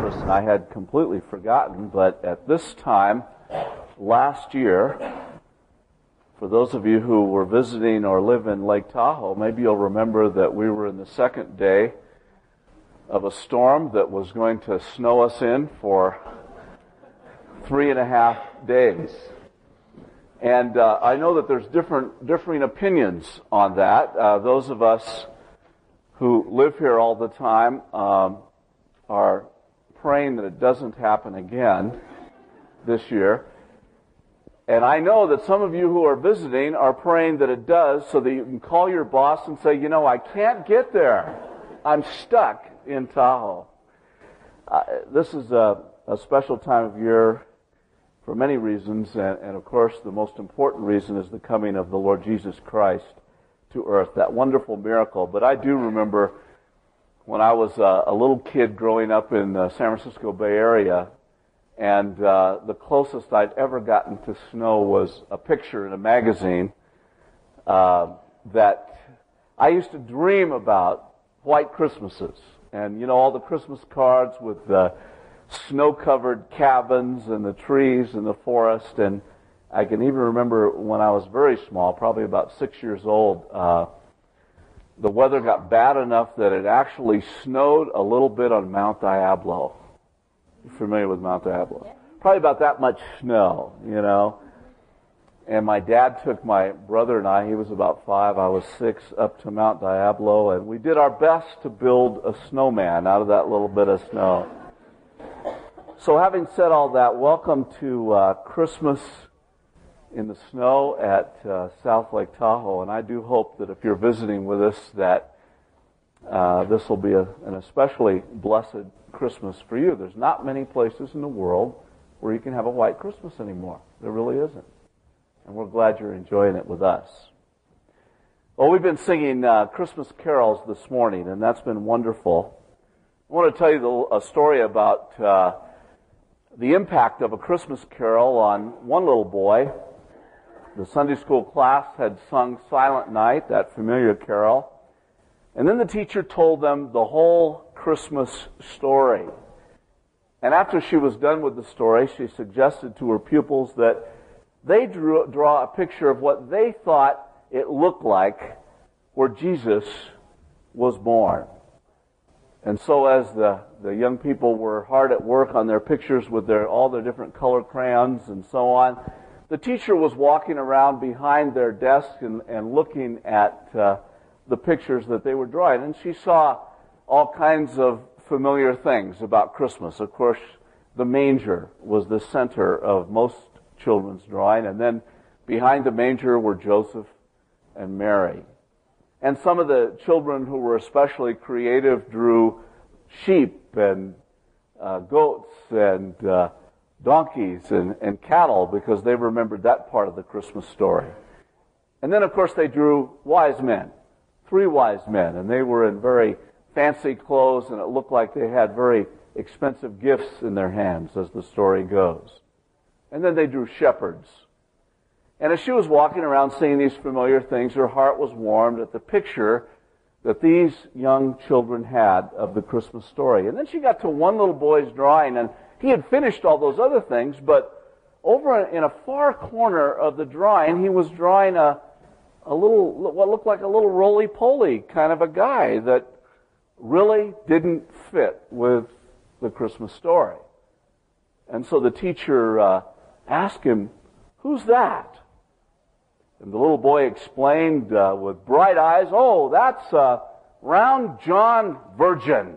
Christmas, and I had completely forgotten, but at this time last year, for those of you who were visiting or live in Lake Tahoe, maybe you'll remember that we were in the second day of a storm that was going to snow us in for 3.5 days. And I know that there's differing opinions on that. Those of us who live here all the time are praying that it doesn't happen again this year. And I know that some of you who are visiting are praying that it does, so that you can call your boss and say, I can't get there. I'm stuck in Tahoe. This is a special time of year for many reasons, and of course the most important reason is the coming of the Lord Jesus Christ to earth, that wonderful miracle. But I do remember when I was a little kid growing up in the San Francisco Bay Area, and the closest I'd ever gotten to snow was a picture in a magazine that I used to dream about white Christmases. And all the Christmas cards with the snow-covered cabins and the trees and the forest. And I can even remember when I was very small, probably about 6 years old, the weather got bad enough that it actually snowed a little bit on Mount Diablo. You're familiar with Mount Diablo? Yeah. Probably about that much snow, And my dad took my brother and I, he was about 5, I was 6, up to Mount Diablo, and we did our best to build a snowman out of that little bit of snow. So having said all that, welcome to Christmas in the snow at South Lake Tahoe, and I do hope that if you're visiting with us that this will be an especially blessed Christmas for you. There's not many places in the world where you can have a white Christmas anymore. There really isn't. And we're glad you're enjoying it with us. Well, we've been singing Christmas carols this morning, and that's been wonderful. I want to tell you a story about the impact of a Christmas carol on one little boy. The Sunday school class had sung Silent Night, that familiar carol. And then the teacher told them the whole Christmas story. And after she was done with the story, she suggested to her pupils that they draw a picture of what they thought it looked like where Jesus was born. And so as the young people were hard at work on their pictures with all their different color crayons and so on, the teacher was walking around behind their desk and looking at the pictures that they were drawing. And she saw all kinds of familiar things about Christmas. Of course, the manger was the center of most children's drawing, and then behind the manger were Joseph and Mary. And some of the children who were especially creative drew sheep and goats and donkeys and cattle because they remembered that part of the Christmas story. And then, of course, they drew wise men, 3 wise men, and they were in very fancy clothes, and it looked like they had very expensive gifts in their hands, as the story goes. And then they drew shepherds. And as she was walking around seeing these familiar things, her heart was warmed at the picture that these young children had of the Christmas story. And then she got to one little boy's drawing, and he had finished all those other things, but over in a far corner of the drawing, he was drawing a little, what looked like a little roly-poly kind of a guy that really didn't fit with the Christmas story. And so the teacher asked him, "Who's that?" And the little boy explained with bright eyes, "Oh, that's Round John Virgin."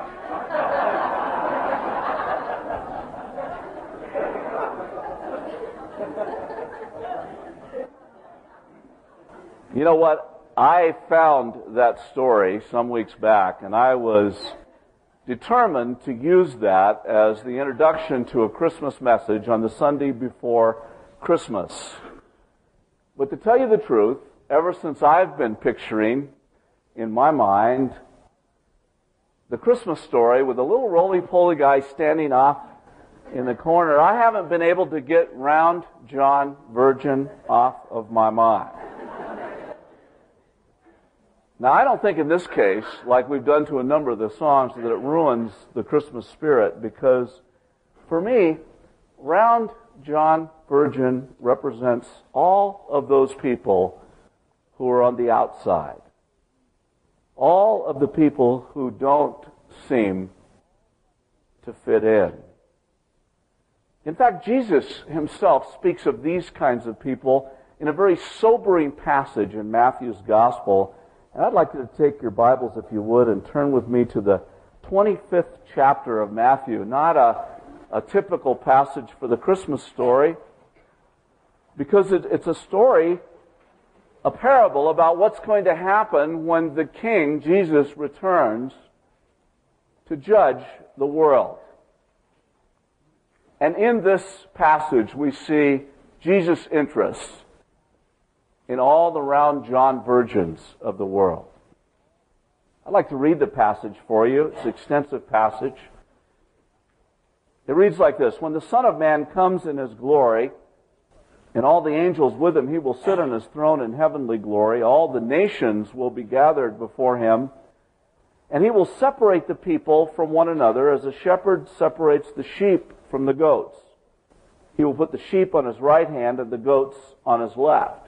You know what? I found that story some weeks back, and I was determined to use that as the introduction to a Christmas message on the Sunday before Christmas. But to tell you the truth, ever since I've been picturing in my mind the Christmas story with a little roly-poly guy standing off in the corner, I haven't been able to get Round John Virgin off of my mind. Now, I don't think in this case, like we've done to a number of the songs, that it ruins the Christmas spirit, because for me, round John Virgin represents all of those people who are on the outside. All of the people who don't seem to fit in. In fact, Jesus himself speaks of these kinds of people in a very sobering passage in Matthew's Gospel. And I'd like you to take your Bibles, if you would, and turn with me to the 25th chapter of Matthew. Not a typical passage for the Christmas story, because it's a story, a parable about what's going to happen when the King, Jesus, returns to judge the world. And in this passage, we see Jesus' interest in all the round John Virgins of the world. I'd like to read the passage for you. It's an extensive passage. It reads like this: When the Son of Man comes in his glory, and all the angels with him, he will sit on his throne in heavenly glory. All the nations will be gathered before him, and he will separate the people from one another as a shepherd separates the sheep from the goats. He will put the sheep on his right hand and the goats on his left.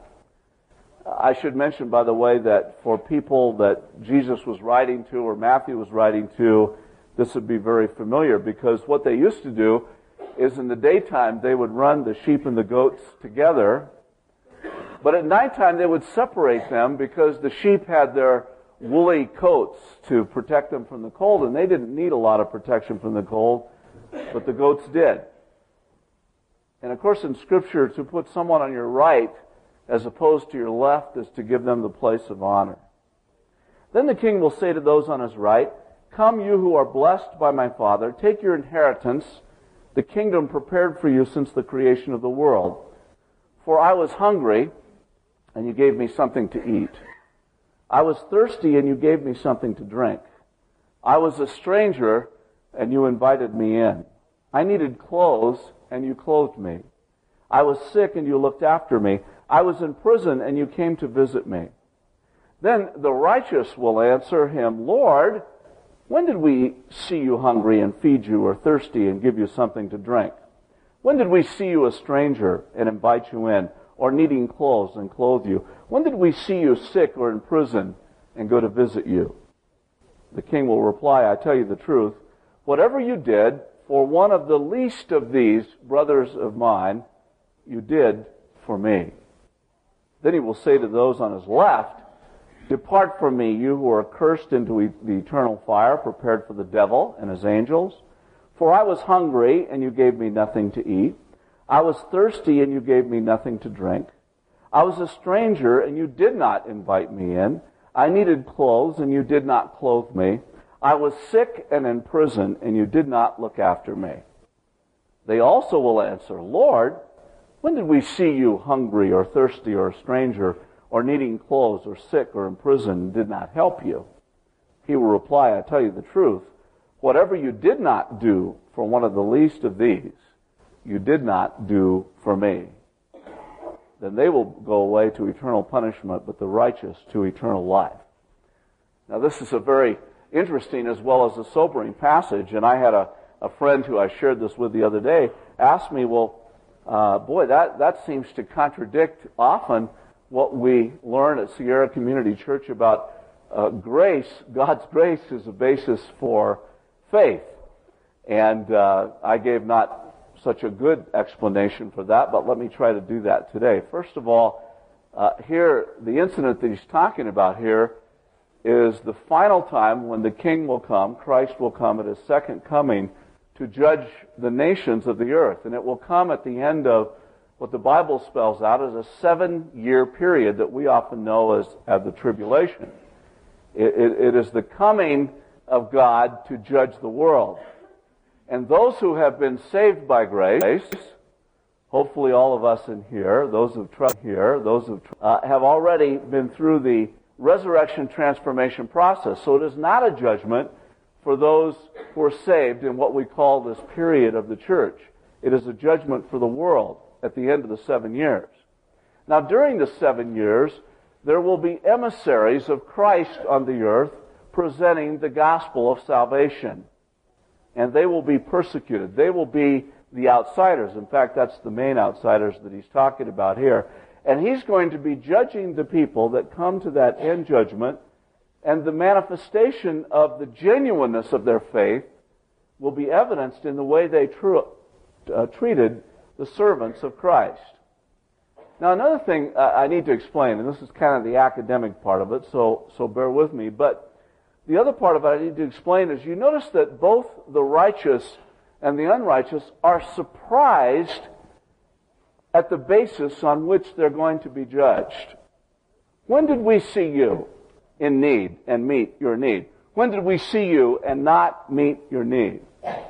I should mention, by the way, that for people that Jesus was writing to or Matthew was writing to, this would be very familiar, because what they used to do is in the daytime they would run the sheep and the goats together, but at nighttime they would separate them because the sheep had their woolly coats to protect them from the cold, and they didn't need a lot of protection from the cold, but the goats did. And of course in Scripture, to put someone on your right as opposed to your left is to give them the place of honor. Then the King will say to those on his right, "Come, you who are blessed by my Father, take your inheritance, the kingdom prepared for you since the creation of the world. For I was hungry, and you gave me something to eat. I was thirsty, and you gave me something to drink. I was a stranger, and you invited me in. I needed clothes, and you clothed me. I was sick, and you looked after me. I was in prison, and you came to visit me." Then the righteous will answer him, "Lord, when did we see you hungry and feed you, or thirsty and give you something to drink? When did we see you a stranger and invite you in, or needing clothes and clothe you? When did we see you sick or in prison and go to visit you?" The King will reply, "I tell you the truth, whatever you did for one of the least of these brothers of mine, you did for me." Then he will say to those on his left, "Depart from me, you who are cursed, into the eternal fire prepared for the devil and his angels. For I was hungry, and you gave me nothing to eat. I was thirsty, and you gave me nothing to drink. I was a stranger, and you did not invite me in. I needed clothes, and you did not clothe me. I was sick and in prison, and you did not look after me." They also will answer, "Lord, when did we see you hungry or thirsty or a stranger or needing clothes or sick or in prison and did not help you?" He will reply, "I tell you the truth, whatever you did not do for one of the least of these, you did not do for me." Then they will go away to eternal punishment, but the righteous to eternal life. Now this is a very interesting as well as a sobering passage, and I had a friend who I shared this with the other day ask me, "Well, boy, that seems to contradict often what we learn at Sierra Community Church about grace. God's grace is a basis for faith." And I gave not such a good explanation for that, but let me try to do that today. First of all, here, the incident that he's talking about here is the final time when the King will come, Christ will come at his second coming to judge the nations of the earth. And it will come at the end of what the Bible spells out as a 7-year period that we often know as the tribulation. It is the coming of God to judge the world. And those who have been saved by grace, hopefully all of us in here, those who trust here, those who have already been through the resurrection transformation process. So it is not a judgment for those who are saved in what we call this period of the church. It is a judgment for the world at the end of the 7 years. Now, during the 7 years, there will be emissaries of Christ on the earth presenting the gospel of salvation. And they will be persecuted. They will be the outsiders. In fact, that's the main outsiders that he's talking about here. And he's going to be judging the people that come to that end judgment, and the manifestation of the genuineness of their faith will be evidenced in the way they treated the servants of Christ. Now, another thing I need to explain, and this is kind of the academic part of it, so bear with me, but the other part of it I need to explain is you notice that both the righteous and the unrighteous are surprised at the basis on which they're going to be judged. When did we see you in need and meet your need? When did we see you and not meet your need?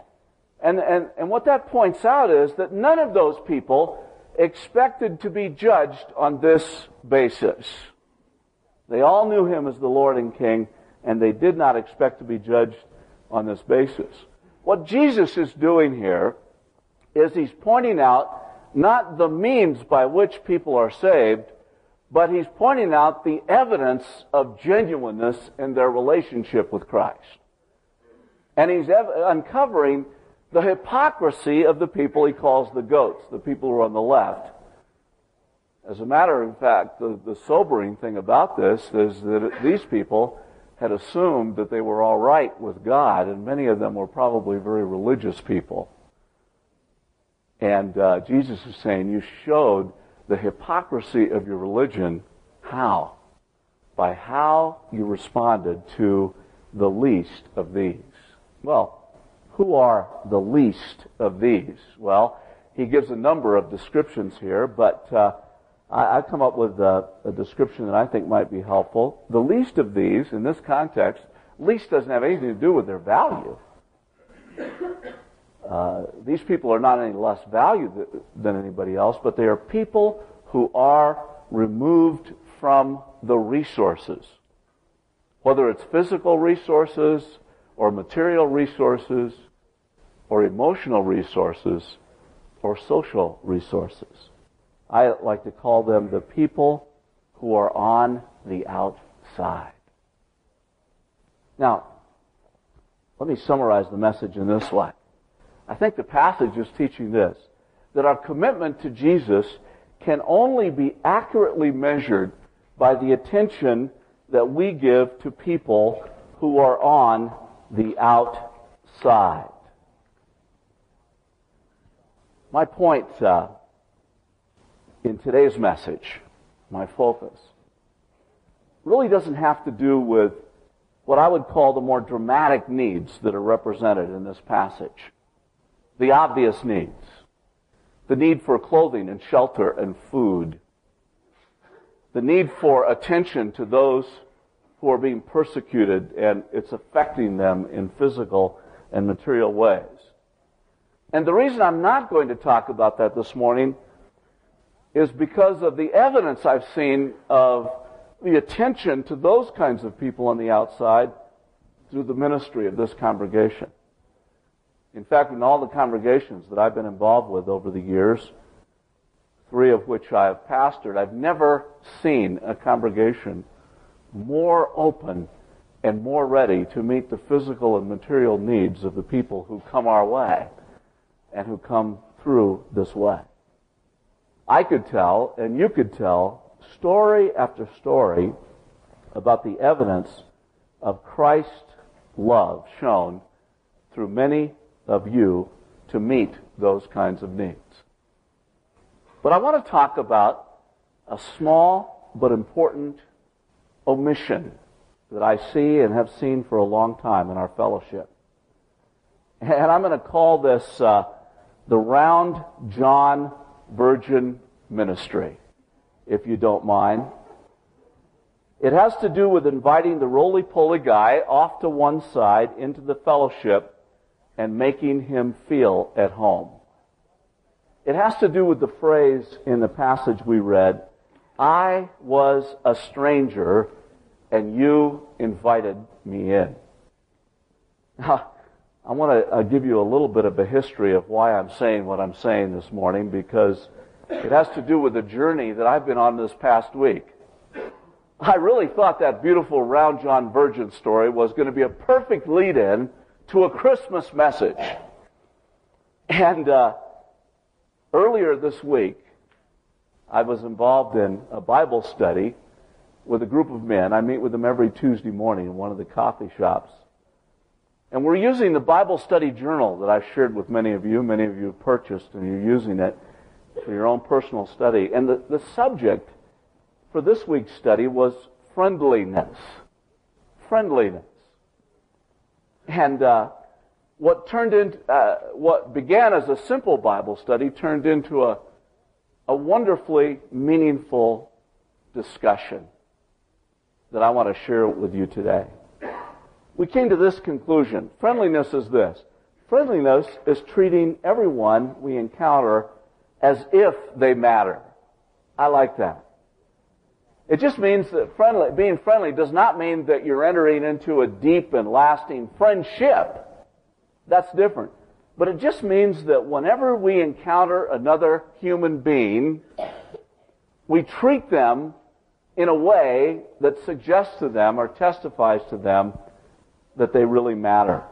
And what that points out is that none of those people expected to be judged on this basis. They all knew him as the Lord and King, and they did not expect to be judged on this basis. What Jesus is doing here is he's pointing out not the means by which people are saved, but he's pointing out the evidence of genuineness in their relationship with Christ. And he's uncovering the hypocrisy of the people he calls the goats, the people who are on the left. As a matter of fact, the sobering thing about this is that these people had assumed that they were all right with God, and many of them were probably very religious people. And Jesus is saying, you showed the hypocrisy of your religion. How? By how you responded to the least of these. Well, who are the least of these? Well, he gives a number of descriptions here, but I've come up with a description that I think might be helpful. The least of these, in this context, least doesn't have anything to do with their value. These people are not any less valued than anybody else, but they are people who are removed from the resources. Whether it's physical resources, or material resources, or emotional resources, or social resources. I like to call them the people who are on the outside. Now, let me summarize the message in this way. I think the passage is teaching this, that our commitment to Jesus can only be accurately measured by the attention that we give to people who are on the outside. My point in today's message, my focus, really doesn't have to do with what I would call the more dramatic needs that are represented in this passage. The obvious needs. The need for clothing and shelter and food. The need for attention to those who are being persecuted and it's affecting them in physical and material ways. And the reason I'm not going to talk about that this morning is because of the evidence I've seen of the attention to those kinds of people on the outside through the ministry of this congregation. In fact, in all the congregations that I've been involved with over the years, 3 of which I have pastored, I've never seen a congregation more open and more ready to meet the physical and material needs of the people who come our way and who come through this way. I could tell, and you could tell, story after story about the evidence of Christ's love shown through many of you to meet those kinds of needs. But I want to talk about a small but important omission that I see and have seen for a long time in our fellowship. And I'm going to call this the Round John Virgin Ministry, if you don't mind. It has to do with inviting the roly-poly guy off to one side into the fellowship and making him feel at home. It has to do with the phrase in the passage we read, I was a stranger and you invited me in. Now, I want to give you a little bit of a history of why I'm saying what I'm saying this morning, because it has to do with the journey that I've been on this past week. I really thought that beautiful Round John Virgin story was going to be a perfect lead-in to a Christmas message. And earlier this week, I was involved in a Bible study with a group of men. I meet with them every Tuesday morning in one of the coffee shops. And we're using the Bible study journal that I've shared with many of you. Many of you have purchased, and you're using it for your own personal study. And the subject for this week's study was friendliness. Friendliness. And what began as a simple Bible study turned into a wonderfully meaningful discussion that I want to share with you today. We came to this conclusion. Friendliness is this. Friendliness is treating everyone we encounter as if they matter. I like that. It just means that being friendly does not mean that you're entering into a deep and lasting friendship. That's different. But it just means that whenever we encounter another human being, we treat them in a way that suggests to them or testifies to them that they really matter.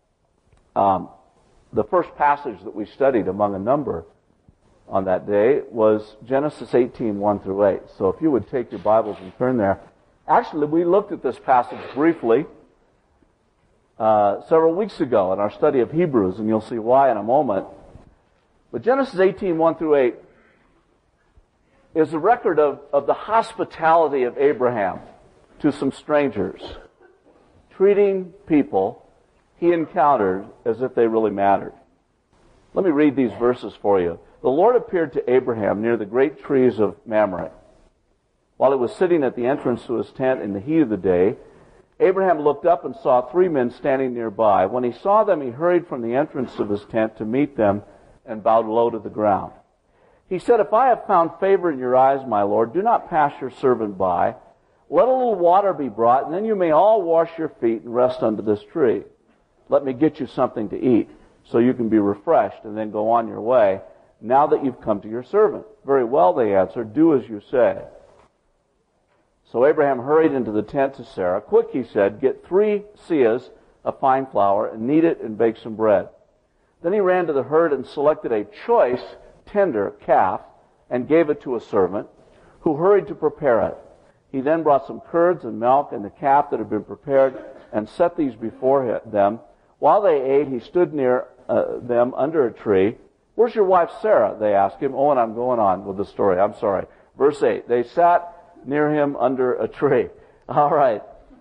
The first passage that we studied among a number on that day was Genesis 18, 1 through 8. So if you would take your Bibles and turn there. Actually, we looked at this passage briefly several weeks ago in our study of Hebrews, and you'll see why in a moment. But Genesis 18, 1 through 8 is a record of the hospitality of Abraham to some strangers, treating people he encountered as if they really mattered. Let me read these verses for you. The Lord appeared to Abraham near the great trees of Mamre. While he was sitting at the entrance to his tent in the heat of the day, Abraham looked up and saw 3 men standing nearby. When he saw them, he hurried from the entrance of his tent to meet them and bowed low to the ground. He said, "If I have found favor in your eyes, my Lord, do not pass your servant by. Let a little water be brought, and then you may all wash your feet and rest under this tree. Let me get you something to eat, so you can be refreshed and then go on your way, now that you've come to your servant." "Very well," they answered, "do as you say." So Abraham hurried into the tent to Sarah. "Quick," he said, "get 3 seahs of fine flour and knead it and bake some bread." Then he ran to the herd and selected a choice, tender calf and gave it to a servant who hurried to prepare it. He then brought some curds and milk and the calf that had been prepared and set these before them. While they ate, he stood near them under a tree. "Where's your wife Sarah?" they asked him. Oh, and I'm going on with the story. I'm sorry. Verse 8. They sat near him under a tree. All right.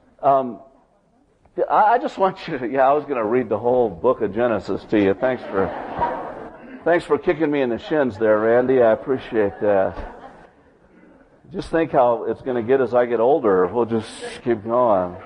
I just want you to, I was going to read the whole book of Genesis to you. Thanks for kicking me in the shins there, Randy. I appreciate that. Just think how it's going to get as I get older. We'll just keep going.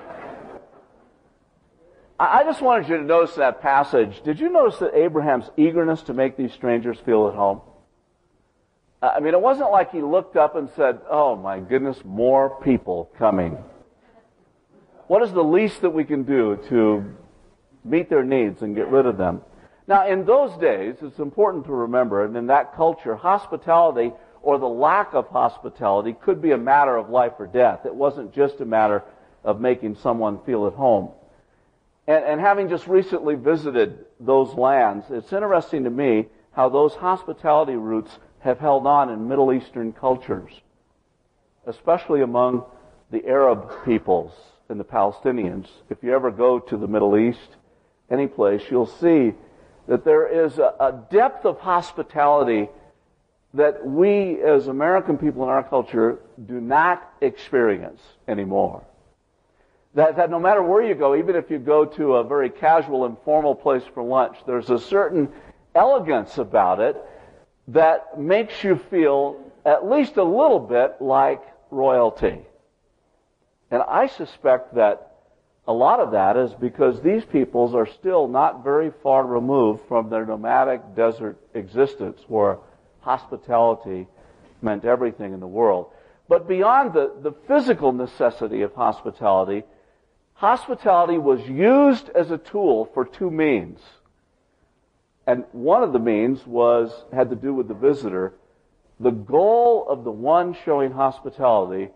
I just wanted you to notice that passage. Did you notice that Abraham's eagerness to make these strangers feel at home? I mean, it wasn't like he looked up and said, "Oh my goodness, more people coming. What is the least that we can do to meet their needs and get rid of them?" Now, in those days, it's important to remember, and in that culture, hospitality or the lack of hospitality could be a matter of life or death. It wasn't just a matter of making someone feel at home. And having just recently visited those lands, it's interesting to me how those hospitality roots have held on in Middle Eastern cultures, especially among the Arab peoples and the Palestinians. If you ever go to the Middle East, any place, you'll see that there is a depth of hospitality that we as American people in our culture do not experience anymore. That no matter where you go, even if you go to a very casual, informal place for lunch, there's a certain elegance about it that makes you feel at least a little bit like royalty. And I suspect that a lot of that is because these peoples are still not very far removed from their nomadic desert existence where hospitality meant everything in the world. But beyond the physical necessity of hospitality, hospitality was used as a tool for 2 means. And one of the means had to do with the visitor. The goal of the one showing hospitality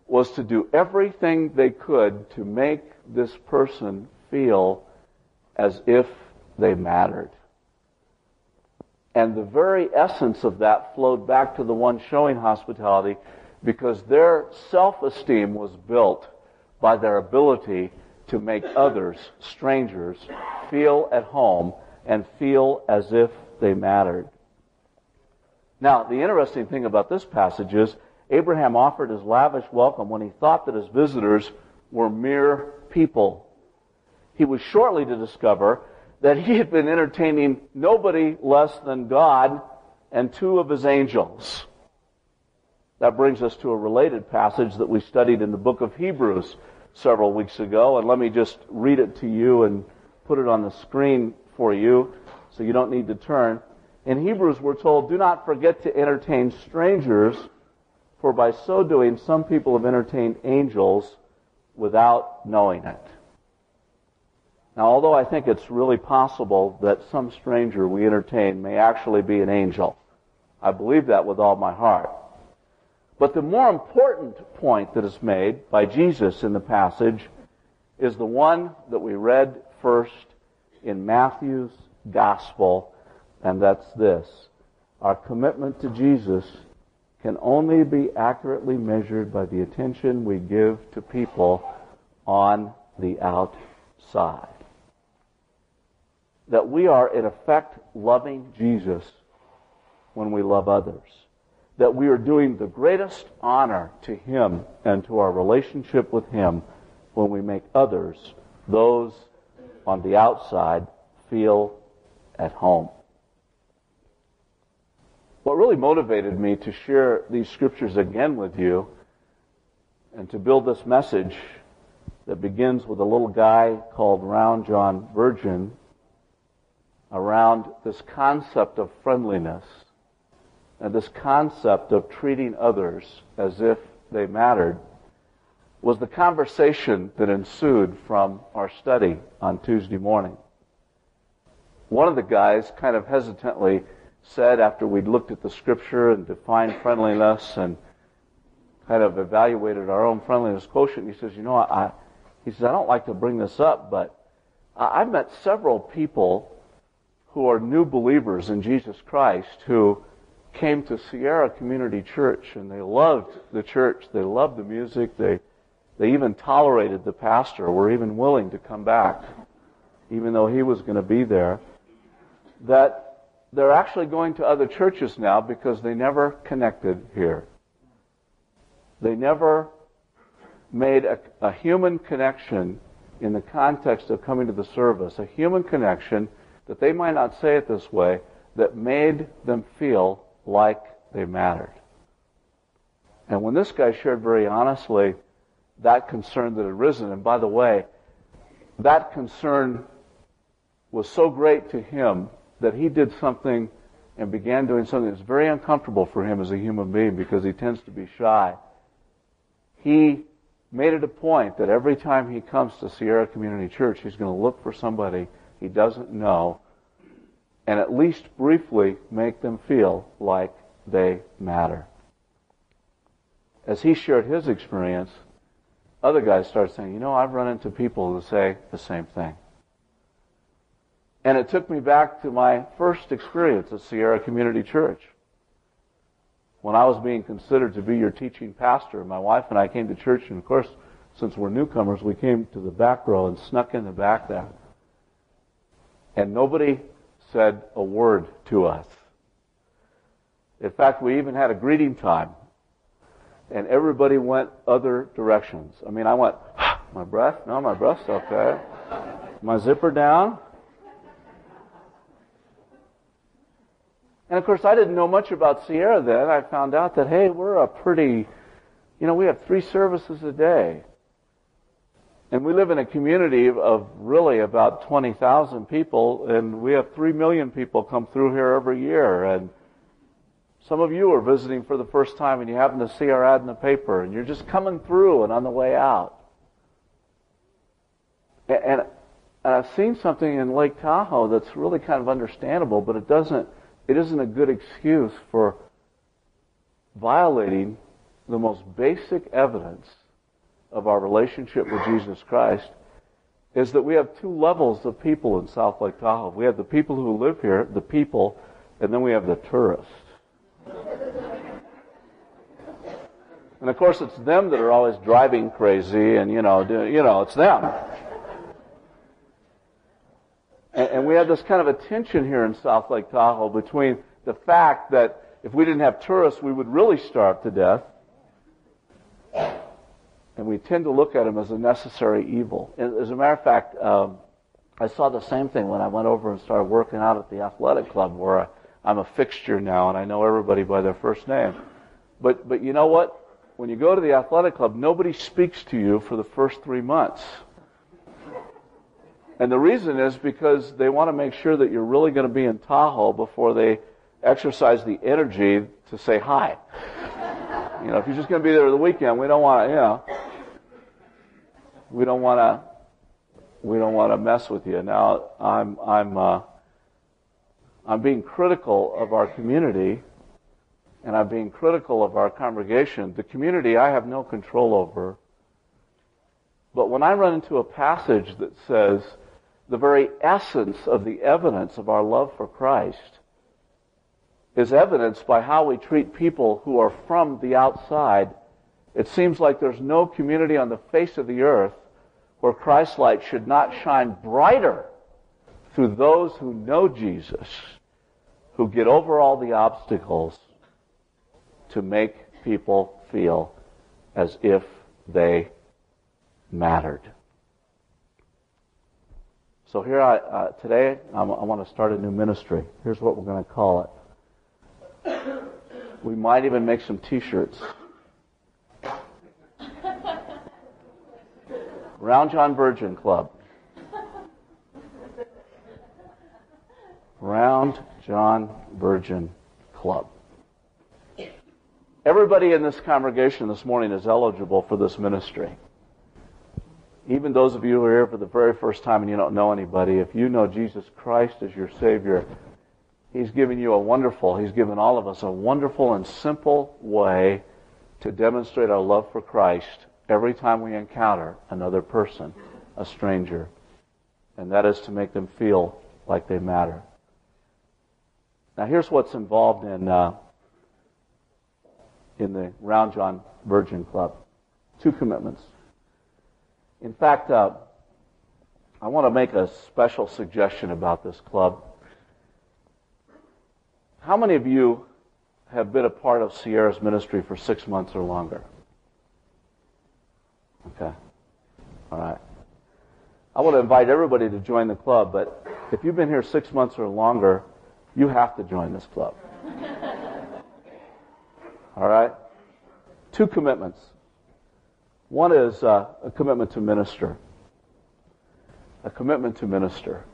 was to do everything they could to make this person feel as if they mattered. And the very essence of that flowed back to the one showing hospitality, because their self-esteem was built by their ability to make others, strangers, feel at home and feel as if they mattered. Now, the interesting thing about this passage is Abraham offered his lavish welcome when he thought that his visitors were mere people. He was shortly to discover that he had been entertaining nobody less than God and two of his angels. That brings us to a related passage that we studied in the book of Hebrews several weeks ago, and let me just read it to you and put it on the screen for you so you don't need to turn. In Hebrews we're told, "Do not forget to entertain strangers, for by so doing some people have entertained angels without knowing it." Now, although I think it's really possible that some stranger we entertain may actually be an angel, I believe that with all my heart. But the more important point that is made by Jesus in the passage is the one that we read first in Matthew's Gospel, and that's this: our commitment to Jesus can only be accurately measured by the attention we give to people on the outside. That we are, in effect, loving Jesus when we love others. That we are doing the greatest honor to Him and to our relationship with Him when we make others, those on the outside, feel at home. What really motivated me to share these scriptures again with you and to build this message that begins with a little guy called Round John Virgin around this concept of friendliness and this concept of treating others as if they mattered was the conversation that ensued from our study on Tuesday morning. One of the guys kind of hesitantly said, after we'd looked at the scripture and defined friendliness and kind of evaluated our own friendliness quotient, he says, I don't like to bring this up, but I've met several people who are new believers in Jesus Christ who came to Sierra Community Church, and they loved the church, they loved the music, they even tolerated the pastor, were even willing to come back, even though he was going to be there, that they're actually going to other churches now because they never connected here. They never made a human connection in the context of coming to the service, a human connection that they might not say it this way, that made them feel like they mattered. And when this guy shared very honestly that concern that had arisen, and by the way, that concern was so great to him that he did something and began doing something that's very uncomfortable for him as a human being because he tends to be shy. He made it a point that every time he comes to Sierra Community Church, he's going to look for somebody he doesn't know and at least briefly make them feel like they matter. As he shared his experience, other guys started saying, I've run into people who say the same thing. And it took me back to my first experience at Sierra Community Church. When I was being considered to be your teaching pastor, my wife and I came to church, and of course, since we're newcomers, we came to the back row and snuck in the back there. And nobody said a word to us. In fact, we even had a greeting time. And everybody went other directions. I went, my breath? No, my breath's okay. My zipper down? And of course, I didn't know much about Sierra then. I found out that, hey, we're a pretty, we have 3 services a day. And we live in a community of really about 20,000 people, and we have 3 million people come through here every year. And some of you are visiting for the first time, and you happen to see our ad in the paper, and you're just coming through and on the way out. And I've seen something in Lake Tahoe that's really kind of understandable, but it isn't a good excuse for violating the most basic evidence of our relationship with Jesus Christ is that we have two levels of people in South Lake Tahoe. We have the people who live here, the people, and then we have the tourists. And of course, it's them that are always driving crazy, and it's them. And we have this kind of a tension here in South Lake Tahoe between the fact that if we didn't have tourists, we would really starve to death. And we tend to look at them as a necessary evil. As a matter of fact, I saw the same thing when I went over and started working out at the athletic club, where I'm a fixture now and I know everybody by their first name. But you know what? When you go to the athletic club, nobody speaks to you for the first 3 months. And the reason is because they want to make sure that you're really going to be in Tahoe before they exercise the energy to say hi. If you're just going to be there the weekend, we don't want to, we don't want to mess with you. Now, I'm being critical of our community, and I'm being critical of our congregation. The community I have no control over. But when I run into a passage that says the very essence of the evidence of our love for Christ is evidenced by how we treat people who are from the outside, it seems like there's no community on the face of the earth where Christ's light should not shine brighter through those who know Jesus, who get over all the obstacles to make people feel as if they mattered. So here today I want to start a new ministry. Here's what we're going to call it. We might even make some t-shirts. Round John Virgin Club. Round John Virgin Club. Everybody in this congregation this morning is eligible for this ministry. Even those of you who are here for the very first time and you don't know anybody, if you know Jesus Christ as your Savior, He's given all of us a wonderful and simple way to demonstrate our love for Christ every time we encounter another person, a stranger. And that is to make them feel like they matter. Now here's what's involved in the Round John Virgin Club. 2 commitments. In fact, I want to make a special suggestion about this club. How many of you have been a part of Sierra's ministry for 6 months or longer? Okay. All right. I want to invite everybody to join the club, but if you've been here 6 months or longer, you have to join this club. All right? 2 commitments. One is a commitment to minister. A commitment to minister.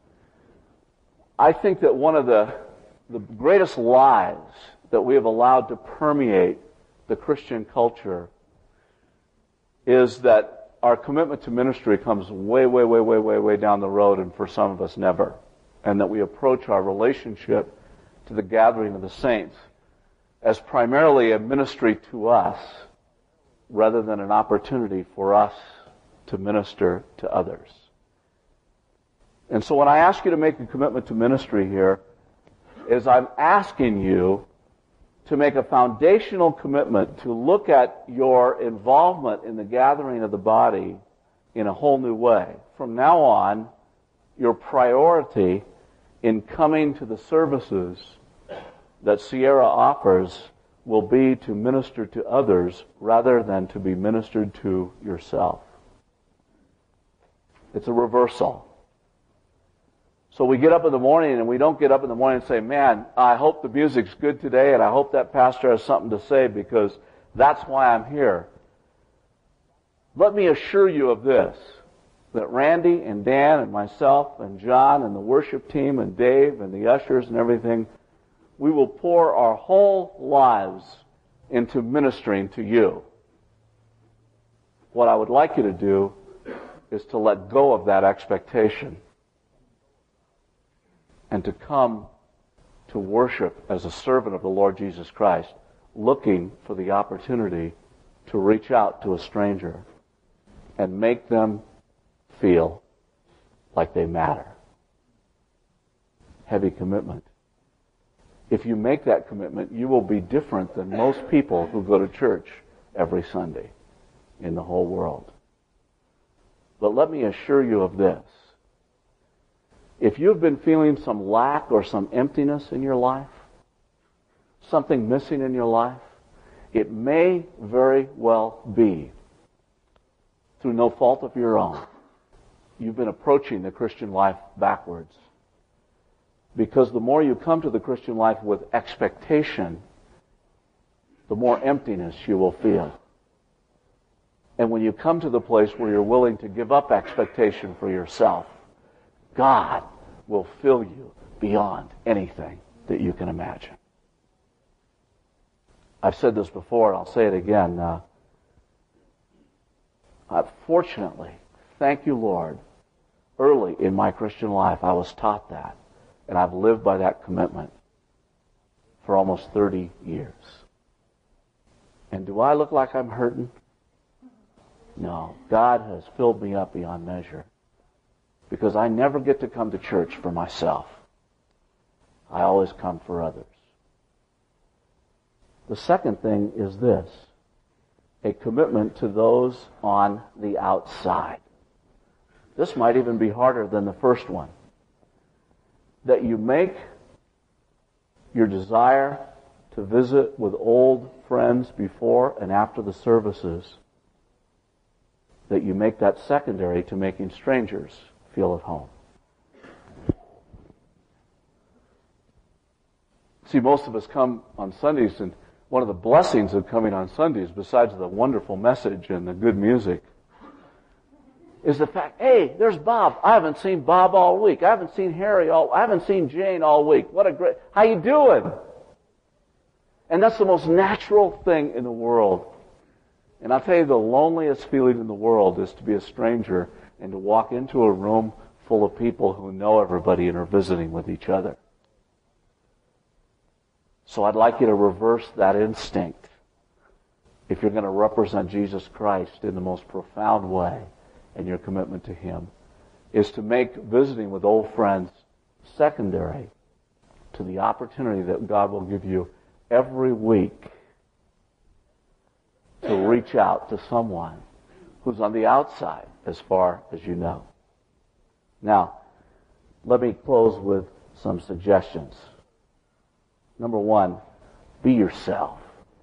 I think that one of the greatest lies that we have allowed to permeate the Christian culture is that our commitment to ministry comes way down the road, and for some of us never. And that we approach our relationship to the gathering of the saints as primarily a ministry to us rather than an opportunity for us to minister to others. And so when I ask you to make a commitment to ministry here, is I'm asking you to make a foundational commitment to look at your involvement in the gathering of the body in a whole new way. From now on, your priority in coming to the services that Sierra offers will be to minister to others rather than to be ministered to yourself. It's a reversal. So we get up in the morning, and we don't get up in the morning and say, man, I hope the music's good today, and I hope that pastor has something to say because that's why I'm here. Let me assure you of this, that Randy and Dan and myself and John and the worship team and Dave and the ushers and everything, we will pour our whole lives into ministering to you. What I would like you to do is to let go of that expectation and to come to worship as a servant of the Lord Jesus Christ looking for the opportunity to reach out to a stranger and make them feel like they matter. Heavy commitment. If you make that commitment, you will be different than most people who go to church every Sunday in the whole world. But let me assure you of this. If you've been feeling some lack or some emptiness in your life, something missing in your life, it may very well be, through no fault of your own, you've been approaching the Christian life backwards. Because the more you come to the Christian life with expectation, the more emptiness you will feel. And when you come to the place where you're willing to give up expectation for yourself, God will fill you beyond anything that you can imagine. I've said this before, and I'll say it again. Fortunately, thank you, Lord, early in my Christian life, I was taught that. And I've lived by that commitment for almost 30 years. And do I look like I'm hurting? No. God has filled me up beyond measure. Because I never get to come to church for myself. I always come for others. The second thing is this: a commitment to those on the outside. This might even be harder than the first one. That you make your desire to visit with old friends before and after the services, that you make that secondary to making strangers feel at home. See, most of us come on Sundays, and one of the blessings of coming on Sundays, besides the wonderful message and the good music, is the fact, hey, there's Bob. I haven't seen Bob all week. I haven't seen Harry I haven't seen Jane all week. How you doing? And that's the most natural thing in the world. And I'll tell you, the loneliest feeling in the world is to be a stranger and to walk into a room full of people who know everybody and are visiting with each other. So I'd like you to reverse that instinct if you're going to represent Jesus Christ in the most profound way. And your commitment to Him is to make visiting with old friends secondary to the opportunity that God will give you every week to reach out to someone who's on the outside as far as you know. Now, let me close with some suggestions. Number one, be yourself.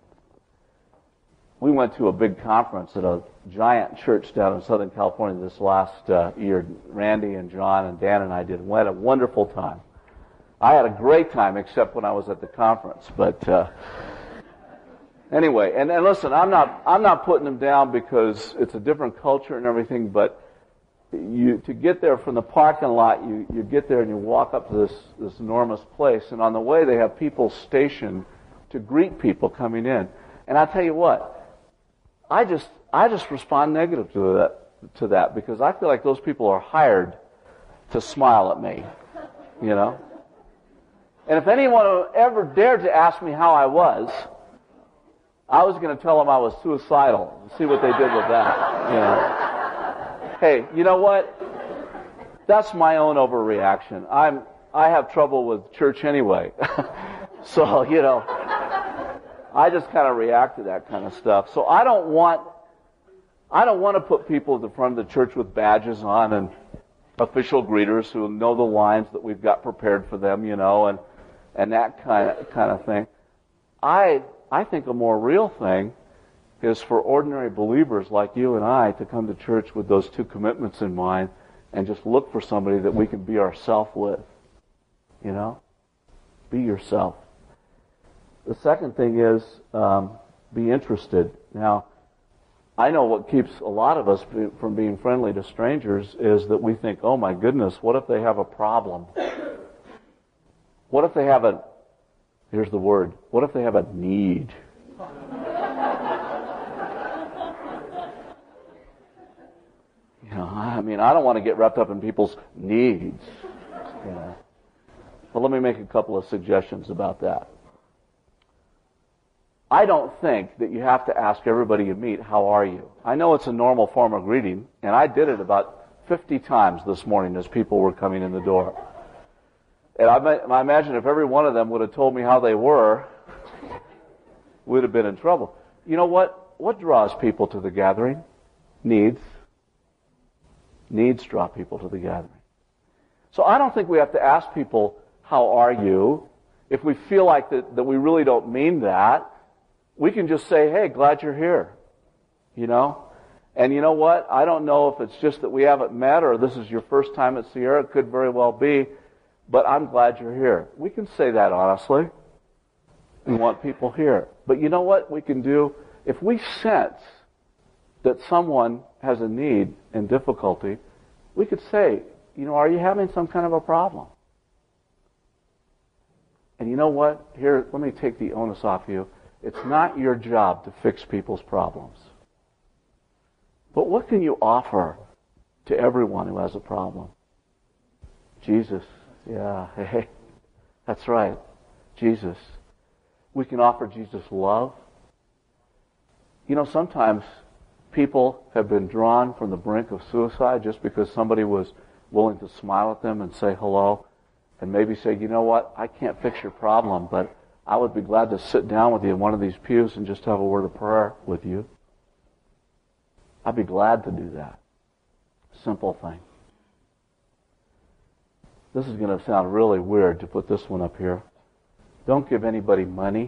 We went to a big conference at a giant church down in Southern California this last year. Randy and John and Dan and I did. We had a wonderful time. I had a great time, except when I was at the conference. But anyway, and listen, I'm not putting them down because it's a different culture and everything. But to get there from the parking lot, you get there and you walk up to this enormous place, and on the way they have people stationed to greet people coming in. And I tell you what. I just respond negative to that because I feel like those people are hired to smile at me, you know. And if anyone ever dared to ask me how I was going to tell them I was suicidal and see what they did with that, you know. Hey, you know what? That's my own overreaction. I have trouble with church anyway, so you know. I just kind of react to that kind of stuff. So I don't want to put people at the front of the church with badges on and official greeters who know the lines that we've got prepared for them, you know, and that kind of thing. I think a more real thing is for ordinary believers like you and I to come to church with those two commitments in mind and just look for somebody that we can be ourselves with, you know. Be yourself. The second thing is be interested. Now, I know what keeps a lot of us from being friendly to strangers is that we think, oh my goodness, what if they have a problem? What if they have here's the word, what if they have a need? You know, I mean, I don't want to get wrapped up in people's needs. You know. But let me make a couple of suggestions about that. I don't think that you have to ask everybody you meet, how are you? I know it's a normal form of greeting, and I did it about 50 times this morning as people were coming in the door. And I imagine if every one of them would have told me how they were, we'd have been in trouble. You know what? What draws people to the gathering? Needs. Needs draw people to the gathering. So I don't think we have to ask people, how are you? If we feel like that we really don't mean that, we can just say, hey, glad you're here. You know? And you know what? I don't know if it's just that we haven't met or this is your first time at Sierra. It could very well be. But I'm glad you're here. We can say that honestly. We want people here. But you know what we can do? If we sense that someone has a need and difficulty, we could say, you know, are you having some kind of a problem? And you know what? Here, let me take the onus off you. It's not your job to fix people's problems. But what can you offer to everyone who has a problem? Jesus. Yeah, hey, that's right. Jesus. We can offer Jesus love. You know, sometimes people have been drawn from the brink of suicide just because somebody was willing to smile at them and say hello and maybe say, you know what, I can't fix your problem, but I would be glad to sit down with you in one of these pews and just have a word of prayer with you. I'd be glad to do that. Simple thing. This is going to sound really weird to put this one up here. Don't give anybody money.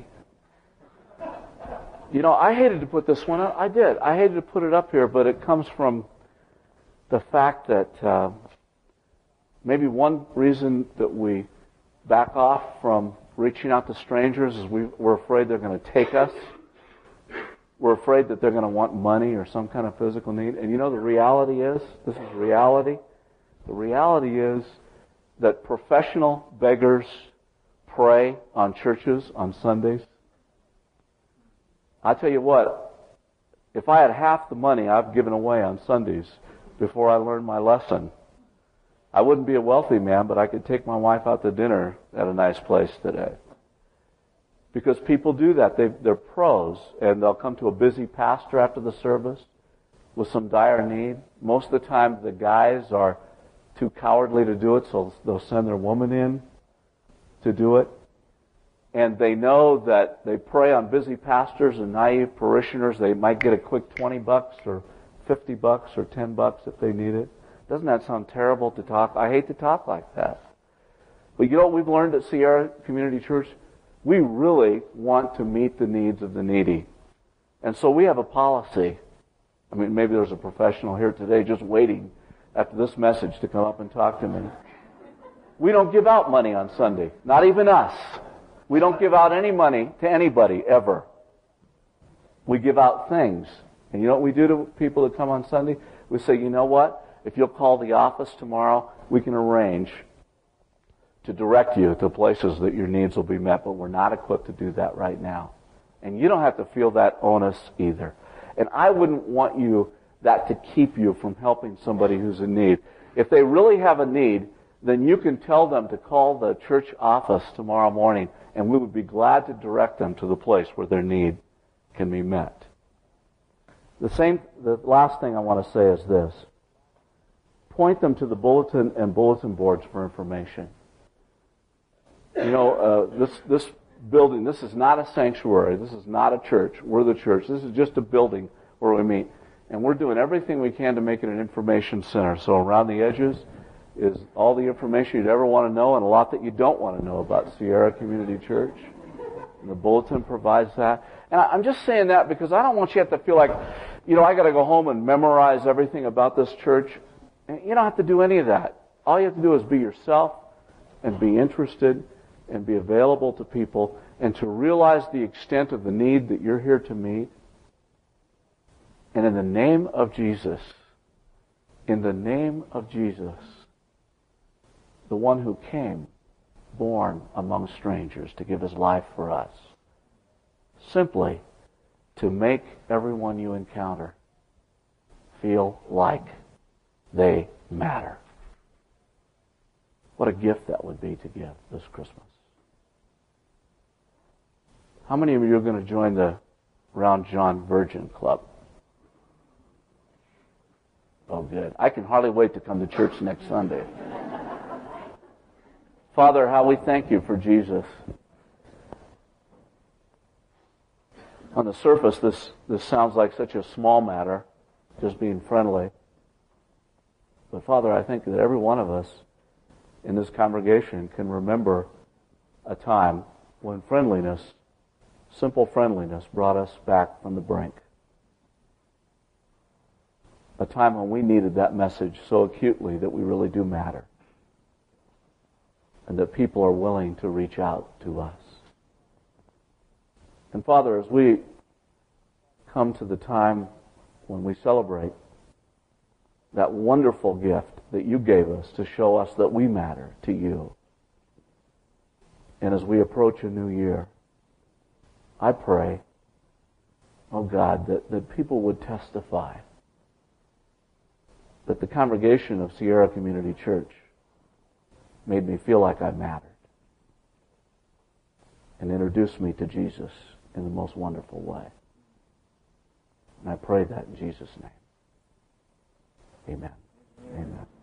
You know, I hated to put this one up. I did. I hated to put it up here, but it comes from the fact that maybe one reason that we back off from reaching out to strangers is we're afraid they're going to take us. We're afraid that they're going to want money or some kind of physical need. And you know, the reality is, this is reality. The reality is that professional beggars pray on churches on Sundays. I tell you what, if I had half the money I've given away on Sundays before I learned my lesson, I wouldn't be a wealthy man, but I could take my wife out to dinner at a nice place today. Because people do that. They're pros, and they'll come to a busy pastor after the service with some dire need. Most of the time the guys are too cowardly to do it, so they'll send their woman in to do it. And they know that they prey on busy pastors and naive parishioners. They might get a quick $20 or $50 or $10 if they need it. Doesn't that sound terrible to talk? I hate to talk like that. But you know what we've learned at Sierra Community Church? We really want to meet the needs of the needy. And so we have a policy. I mean, maybe there's a professional here today just waiting after this message to come up and talk to me. We don't give out money on Sunday. Not even us. We don't give out any money to anybody, ever. We give out things. And you know what we do to people that come on Sunday? We say, you know what? If you'll call the office tomorrow, we can arrange to direct you to places that your needs will be met, but we're not equipped to do that right now. And you don't have to feel that onus either. And I wouldn't want that to keep you from helping somebody who's in need. If they really have a need, then you can tell them to call the church office tomorrow morning, and we would be glad to direct them to the place where their need can be met. The last thing I want to say is this. Point them to the bulletin and bulletin boards for information. You know, this building, this is not a sanctuary. This is not a church. We're the church. This is just a building where we meet. And we're doing everything we can to make it an information center. So around the edges is all the information you'd ever want to know and a lot that you don't want to know about Sierra Community Church. And the bulletin provides that. And I'm just saying that because I don't want you to have to feel like, you know, I got to go home and memorize everything about this church. And you don't have to do any of that. All you have to do is be yourself and be interested and be available to people and to realize the extent of the need that you're here to meet. And in the name of Jesus, the one who came, born among strangers to give his life for us, simply to make everyone you encounter feel like they matter. What a gift that would be to give this Christmas. How many of you are going to join the Round John Virgin Club? Oh, good. I can hardly wait to come to church next Sunday. Father, how we thank you for Jesus. On the surface, this sounds like such a small matter, just being friendly. But Father, I think that every one of us in this congregation can remember a time when friendliness, simple friendliness, brought us back from the brink. A time when we needed that message so acutely that we really do matter. And that people are willing to reach out to us. And Father, as we come to the time when we celebrate that wonderful gift that you gave us to show us that we matter to you, and as we approach a new year, I pray, oh God, that people would testify that the congregation of Sierra Community Church made me feel like I mattered and introduced me to Jesus in the most wonderful way. And I pray that in Jesus' name. Amen. Amen.